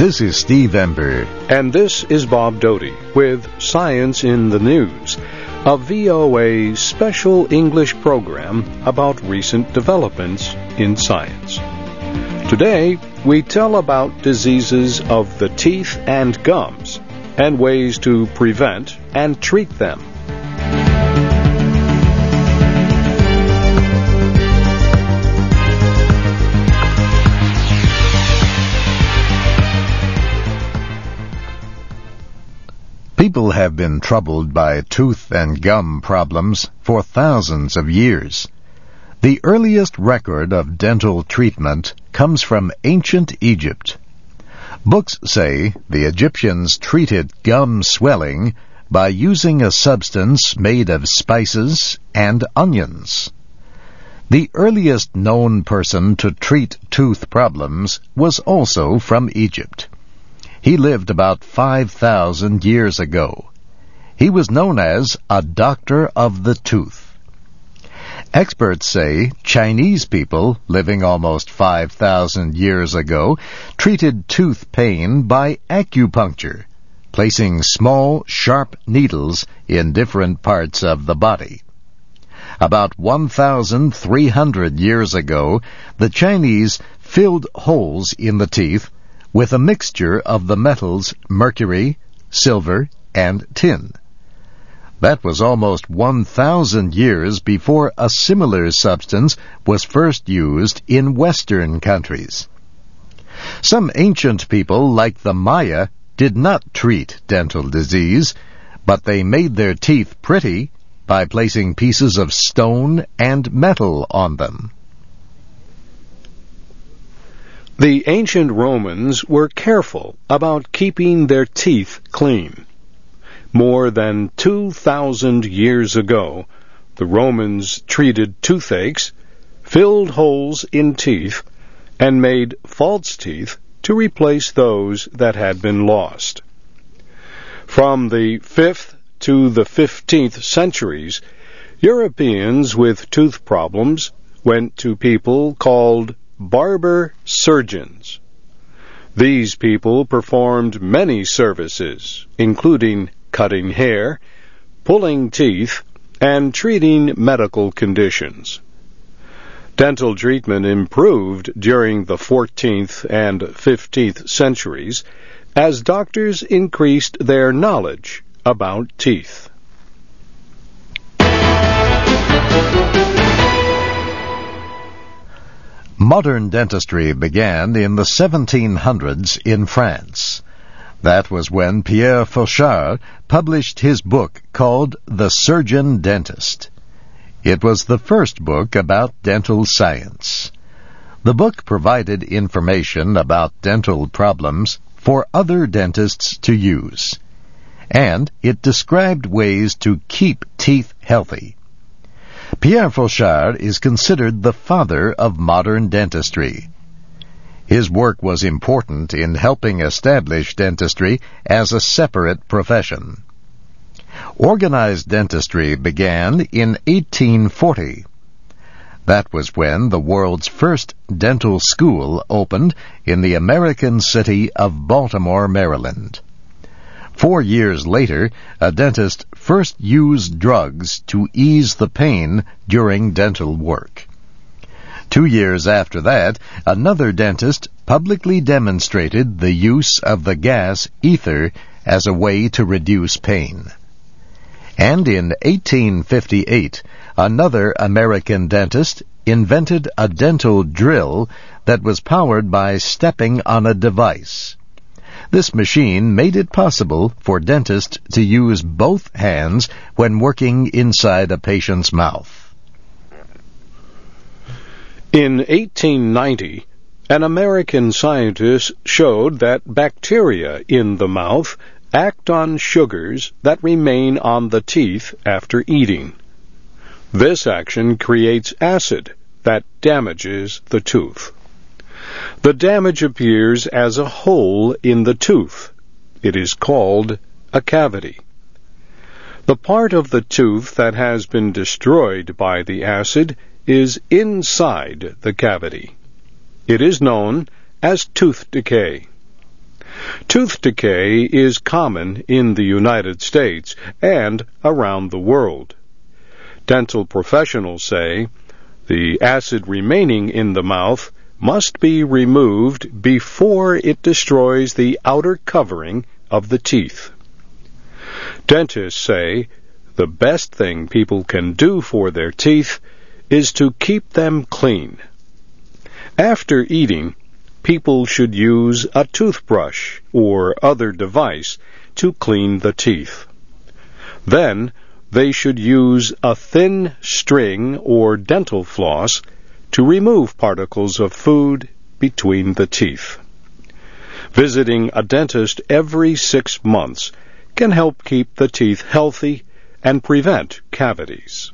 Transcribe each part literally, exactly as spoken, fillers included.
This is Steve Ember. And this is Bob Doty with Science in the News, a V O A special English program about recent developments in science. Today, we tell about diseases of the teeth and gums and ways to prevent and treat them. People have been troubled by tooth and gum problems for thousands of years. The earliest record of dental treatment comes from ancient Egypt. Books say the Egyptians treated gum swelling by using a substance made of spices and onions. The earliest known person to treat tooth problems was also from Egypt. He lived about five thousand years ago. He was known as a doctor of the tooth. Experts say Chinese people living almost five thousand years ago treated tooth pain by acupuncture, placing small, sharp needles in different parts of the body. About one thousand three hundred years ago, the Chinese filled holes in the teeth with a mixture of the metals mercury, silver, and tin. That was almost one thousand years before a similar substance was first used in Western countries. Some ancient people, like the Maya, did not treat dental disease, but they made their teeth pretty by placing pieces of stone and metal on them. The ancient Romans were careful about keeping their teeth clean. More than two thousand years ago, the Romans treated toothaches, filled holes in teeth, and made false teeth to replace those that had been lost. From the fifth to the fifteenth centuries, Europeans with tooth problems went to people called barber surgeons. These people performed many services, including cutting hair, pulling teeth, and treating medical conditions. Dental treatment improved during the fourteenth and fifteenth centuries as doctors increased their knowledge about teeth. Modern dentistry began in the seventeen hundreds in France. That was when Pierre Fauchard published his book called The Surgeon Dentist. It was the first book about dental science. The book provided information about dental problems for other dentists to use, and it described ways to keep teeth healthy. Pierre Fauchard is considered the father of modern dentistry. His work was important in helping establish dentistry as a separate profession. Organized dentistry began in eighteen forty. That was when the world's first dental school opened in the American city of Baltimore, Maryland. Four years later, a dentist first used drugs to ease the pain during dental work. Two years after that, another dentist publicly demonstrated the use of the gas ether as a way to reduce pain. And in eighteen fifty-eight, another American dentist invented a dental drill that was powered by stepping on a device. This machine made it possible for dentists to use both hands when working inside a patient's mouth. In eighteen ninety, an American scientist showed that bacteria in the mouth act on sugars that remain on the teeth after eating. This action creates acid that damages the tooth. The damage appears as a hole in the tooth. It is called a cavity. The part of the tooth that has been destroyed by the acid is inside the cavity. It is known as tooth decay. Tooth decay is common in the United States and around the world. Dental professionals say the acid remaining in the mouth must be removed before it destroys the outer covering of the teeth. Dentists say the best thing people can do for their teeth is to keep them clean. After eating, people should use a toothbrush or other device to clean the teeth. Then, they should use a thin string or dental floss to remove particles of food between the teeth. Visiting a dentist every six months can help keep the teeth healthy and prevent cavities.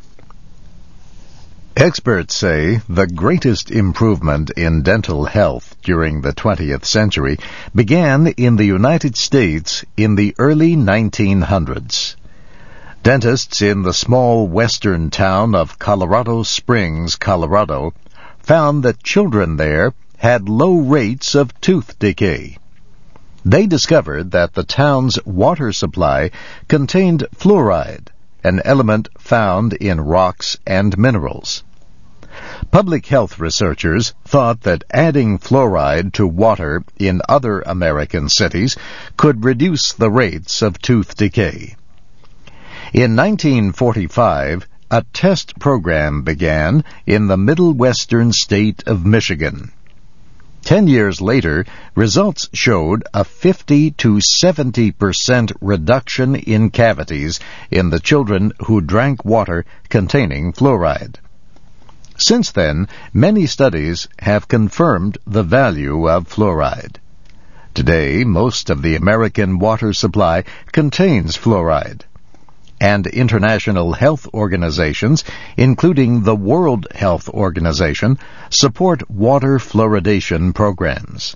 Experts say the greatest improvement in dental health during the twentieth century began in the United States in the early nineteen hundreds. Dentists in the small western town of Colorado Springs, Colorado, found that children there had low rates of tooth decay. They discovered that the town's water supply contained fluoride, an element found in rocks and minerals. Public health researchers thought that adding fluoride to water in other American cities could reduce the rates of tooth decay. In nineteen forty-five, a test program began in the middle western state of Michigan. Ten years later, results showed a fifty to seventy percent reduction in cavities in the children who drank water containing fluoride. Since then, many studies have confirmed the value of fluoride. Today, most of the American water supply contains fluoride, and international health organizations, including the World Health Organization, support water fluoridation programs.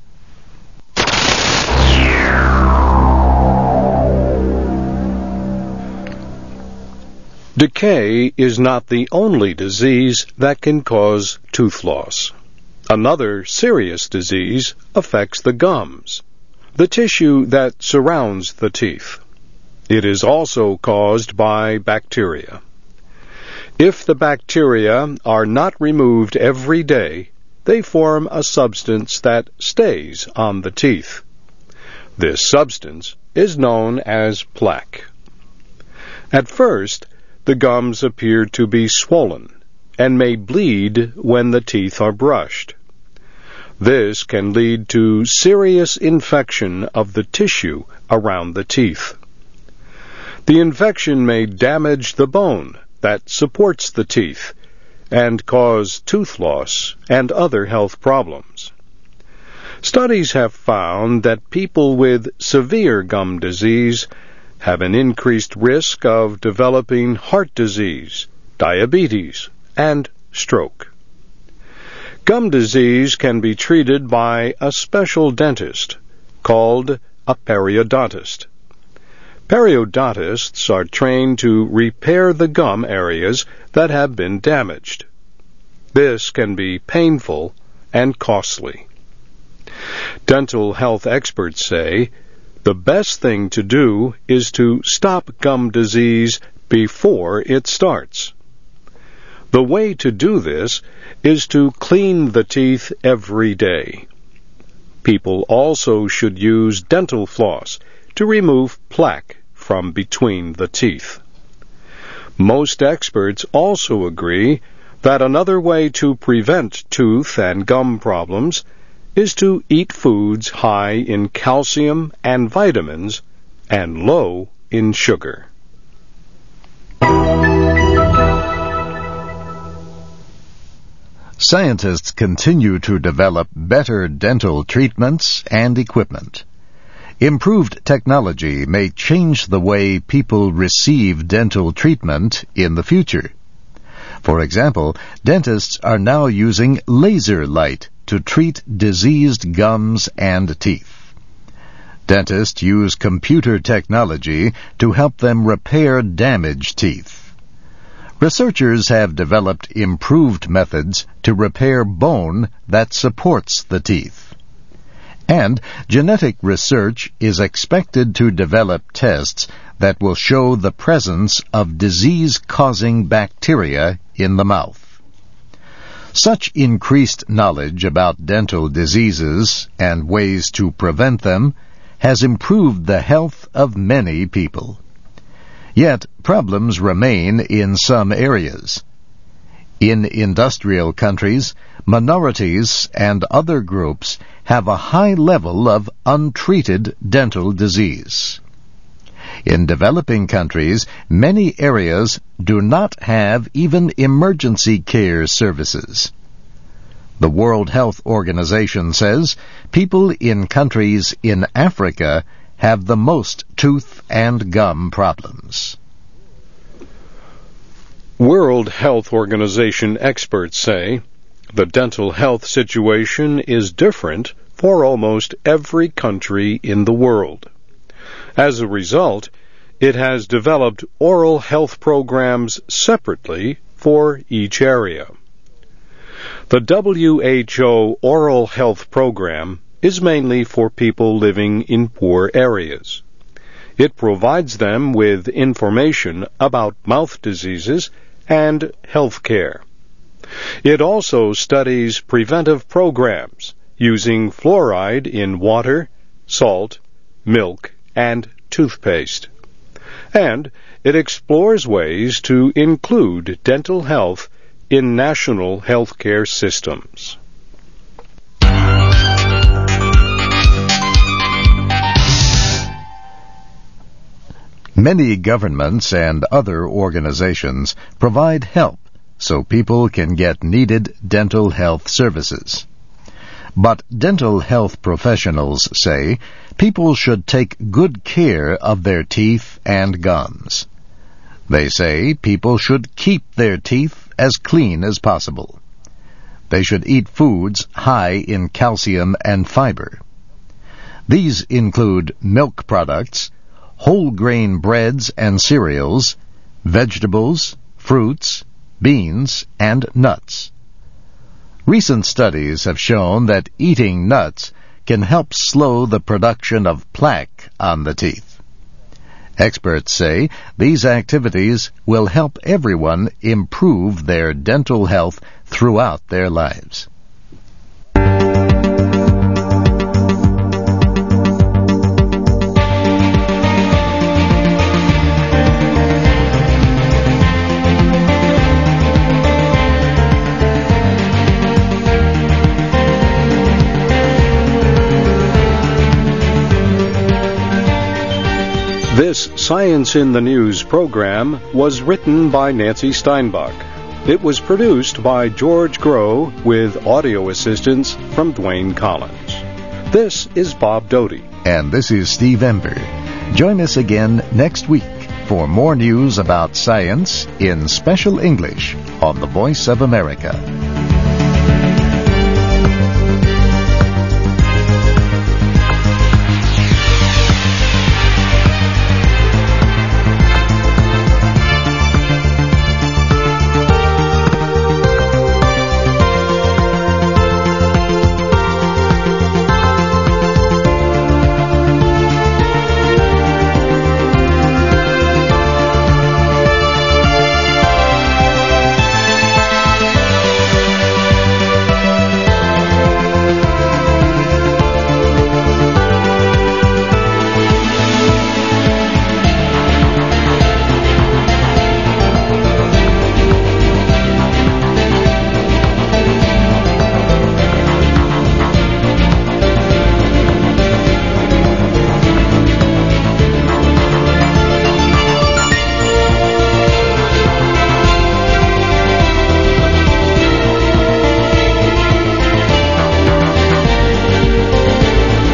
Decay is not the only disease that can cause tooth loss. Another serious disease affects the gums, the tissue that surrounds the teeth. It is also caused by bacteria. If the bacteria are not removed every day, they form a substance that stays on the teeth. This substance is known as plaque. At first, the gums appear to be swollen and may bleed when the teeth are brushed. This can lead to serious infection of the tissue around the teeth. The infection may damage the bone that supports the teeth and cause tooth loss and other health problems. Studies have found that people with severe gum disease have an increased risk of developing heart disease, diabetes, and stroke. Gum disease can be treated by a special dentist called a periodontist. Periodontists are trained to repair the gum areas that have been damaged. This can be painful and costly. Dental health experts say the best thing to do is to stop gum disease before it starts. The way to do this is to clean the teeth every day. People also should use dental floss to remove plaque from between the teeth. Most experts also agree that another way to prevent tooth and gum problems is to eat foods high in calcium and vitamins and low in sugar. Scientists continue to develop better dental treatments and equipment. Improved technology may change the way people receive dental treatment in the future. For example, dentists are now using laser light to treat diseased gums and teeth. Dentists use computer technology to help them repair damaged teeth. Researchers have developed improved methods to repair bone that supports the teeth. And genetic research is expected to develop tests that will show the presence of disease-causing bacteria in the mouth. Such increased knowledge about dental diseases and ways to prevent them has improved the health of many people. Yet problems remain in some areas. In industrial countries, minorities and other groups have a high level of untreated dental disease. In developing countries, many areas do not have even emergency care services. The World Health Organization says people in countries in Africa have the most tooth and gum problems. World Health Organization experts say the dental health situation is different for almost every country in the world. As a result, it has developed oral health programs separately for each area. The W H O Oral Health Program is mainly for people living in poor areas. It provides them with information about mouth diseases and health care. It also studies preventive programs using fluoride in water, salt, milk, and toothpaste. And it explores ways to include dental health in national health care systems. Many governments and other organizations provide help so people can get needed dental health services. But dental health professionals say people should take good care of their teeth and gums. They say people should keep their teeth as clean as possible. They should eat foods high in calcium and fiber. These include milk products, whole grain breads and cereals, vegetables, fruits, beans, and nuts. Recent studies have shown that eating nuts can help slow the production of plaque on the teeth. Experts say these activities will help everyone improve their dental health throughout their lives. This Science in the News program was written by Nancy Steinbach. It was produced by George Groh with audio assistance from Dwayne Collins. This is Bob Doty. And this is Steve Ember. Join us again next week for more news about science in special English on the Voice of America.